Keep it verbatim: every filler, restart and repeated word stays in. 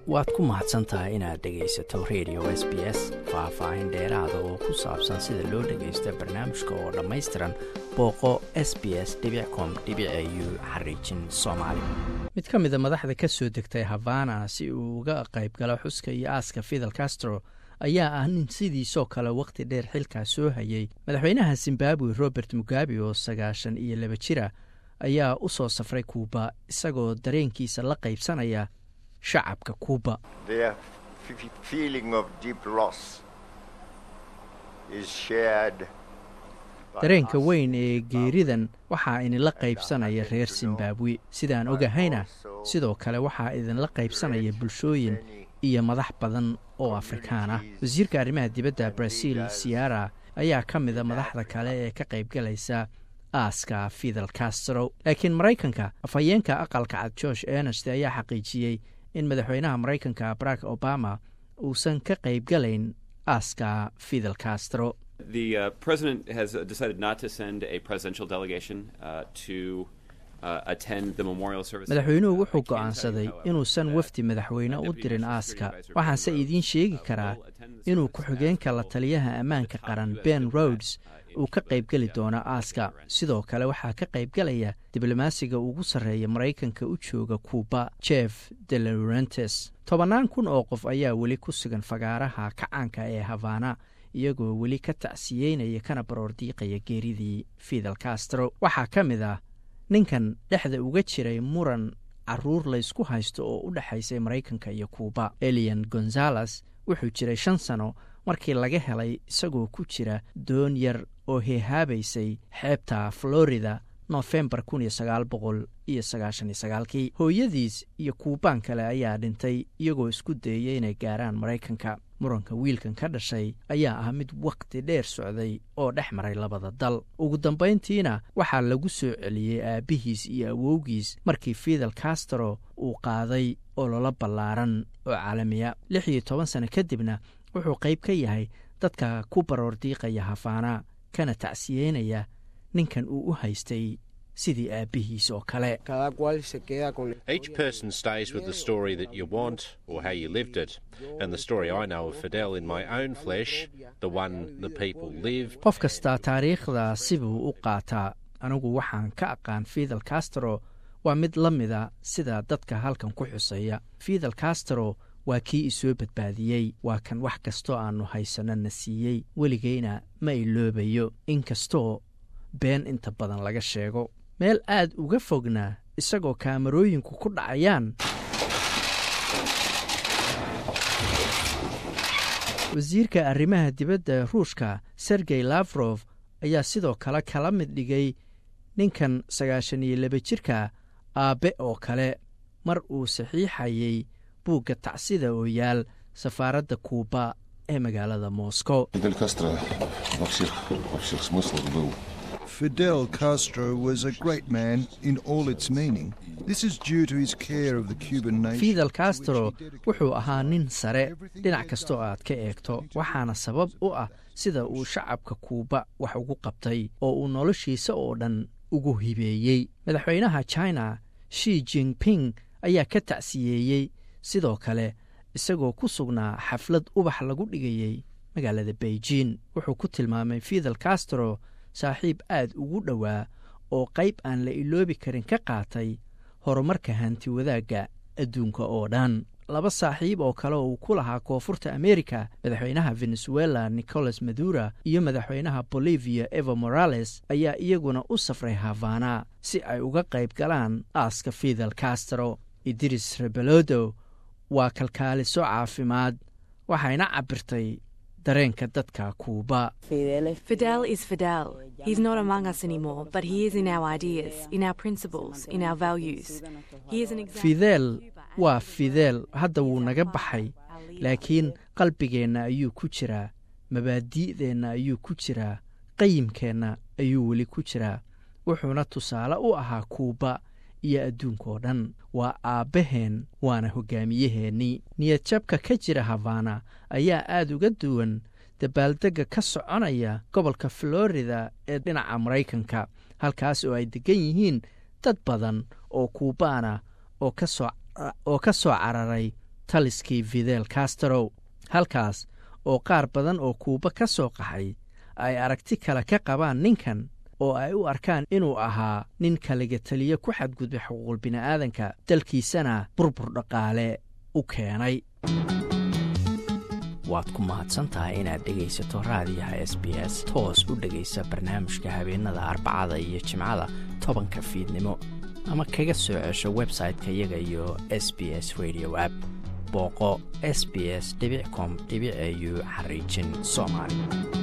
waad ku mahadsan tahay inaad dhegaysato radio S B S. Faahfaahin dheeraada oo ku saabsan sida loo dhagaysto barnaamijka oo dhammaystiran booqo s b s dot com dot a u xariijin soomaali. mid ka mida madaxda ka soo degtay Havana si uu uga qayb galo xuska iyo aaska Fidel Castro ayaa ah nin sidiisoo kale waqti dheer xilkaa soo hayay. madaxweynaha Zimbabwe Robert Mugabe oo sagaashan iyo laba jira ayaa u soo safray Cuba isagoo dareenkiisa la qaybsanaya shacabka Cuba. Their feeling of deep loss is shared. dareenka weyn ee geeridan waxaa idinla qaybsanaya reer Zimbabwe. sidaan ogahayna sidoo kale waxaa idinla qaybsanaya bulshooyin iyo madax badan oo Afrikaan ah. wasiirka arrimaha dibadda Brazil Ciara ayaa ka mida madaxda kale ee ka qaybgalaysa aaska Fidel Castro. laakiin Maraykanka afhayeenka aqalka cad Josh Earnest ayaa xaqiijiyey in madaxweynaha Maraykanka Barack Obama uusan ka qaybgalayn aaska Fidel Castro. The uh, president has uh, decided not to send a presidential delegation uh, to uh, attend the memorial service. madaxweynuhu wuxuu go'aansaday inuusan wafdi madaxweyne u dirin aaska. waxaanse idiin sheegi karaa inuu ku-xigeenka la taliyaha ammaanka qaran Ben Rhodes uu ka qaybgeli doono aaska. sidoo kale waxaa ka qaybgalaya diblomaasiga ugu sarreeya Maraykanka u jooga Cuba Jeff De Laurentiis. tobannaan kun oo qof ayaa weli ku sugan fagaaraha kacaanka ee Havana iyagoo weli ka tacsiyeynaya kana baroordiiqaya geeridii Fidel Castro. waxaa ka mid ah ninkan dhexda uga jiray muran caruur laysku haysto oo u dhexaysay Maraykanka iyo Cuba. Elian Gonzalez wuxuu jiray shan sano markii laga helay isagoo ku jira doon yar oo heehaabaysay xeebta Florida November kun iyo sagaal boqol iyo sagaashan iyo sagaalkii. hooyadiis iyo kuubaan kale ayaa dhintay iyagoo isku dayay inay gaaraan Maraykanka. muranka wiilkan ka dhashay ayaa ah mid waqti dheer socday oo dhex maray labada dal. ugu dambayntiina waxaa lagu soo celiyey aabbihiis iyo awowgiis markii Fidel Castro uu qaaday ololo ballaaran oo caalamiya. lix iyo toban sano kadibna wuxuu qayb ka yahay dadka ku baroordiiqaya Havana kana tacsiyeynaya ninkan uu u haystay sidii aabbihiis oo kale. Each person stays with the story that you want or how you lived it. And the story I know of Fidel in my own flesh, the one the people lived. qof kastaa taariikhda sibuu u qaataa. anigu waxaan ka aqaan Fidel Castro waa mid la mida sida dadka halkan ku xuseeya. Fidel Castro waa kii isoo badbaadiyey. waa kan wax kastoo aanu haysanana siiyey. weligeyna ma iloobayo inkastoo been inta badan laga sheego. meel aad uga fogna isagoo kaamarooyinku ku dhacayaan. wasiirka arrimaha dibadda Ruushka Sergey Lavrov ayaa sidoo kale kala mid dhigay ninkan sagaashan iyo laba jirka aabe oo kale mar uu saxiixayay buugga tacsida oo yaal safaaradda Cuba ee magaalada Moscow. Fidel Castro во всех во всех смыслах был. Fidel Castro was a great man in all its meaning. This is due to his care of the Cuban nation. Fidel Castro wuxuu ahaa nin sare dhinac kastoo aad ka eegto. waxaana sabab u ah sida uu shacabka Cuba wax ugu qabtay oo uu noloshiisa oo dhan ugu hibeeyey. madaxweynaha China Xi Jinping ayaa ka tacsiyeeyey sidoo kale isagoo ku sugnaa xaflad ubax lagu dhigayay magaalada Beijing. wuxuu ku tilmaamay Fidel Castro saaxiib aad ugu dhowaa oo qayb aan la iloobi karin ka qaatay horumarka hanti wadaagga adduunka oo dhan. laba saaxiib oo kale oo ku lahaa koonfurta Amerika, madaxweynaha Venezuela Nicolas Maduro iyo madaxweynaha Bolivia Evo Morales ayaa iyaguna u safray Havana si ay uga qayb galaan aaska Fidel Castro. Idris Rebelodo waa kalkaaliso caafimaad waxayna cabirtay dareenka dadka Cuba. Fidel is Fidel. He's not among us anymore, but he is in our ideas, in our principles, in our values. He is an example. Fidel waa Fidel, hadda wuu naga baxay, laakiin qalbigeenna ayuu ku jiraa, mabaadi'deenna ayuu ku jiraa, qayimkeenna ayuu weli ku jiraa. wuxuuna tusaale u ahaa Cuba iyo adduunkoo dhan. waa aabbaheen waana hogaamiyaheennii. niyadjabka ka jira Havana ayaa aad uga duwan dabaaldegga ka soconaya gobolka Florida ee dhinaca Maraykanka, halkaas oo ay degan yihiin dad badan oo Kuubaana oo ka soo oo ka soo cararay taliskii fidel castro halkaas oo qaar badan oo kuuba ka soo qaxay ay aragti kale ka qabaan ninkan oo ay u arkaan inuu ahaa nin kaliga taliye ku xadgudbay xuquuqul bini'aadanka dalkiisana burbur dhaqaale u keenay. waad ku mahadsantahay inaad dhegaysato raadiyaha s b s toos u dhegaysa barnaamijka habeenada arbacada iyo jimcada tobanka fiidnimo ama kaga soo cesho website-ka iyaga iyo s b s radio app booqo s b s dot com dot a u xariijin soomaali.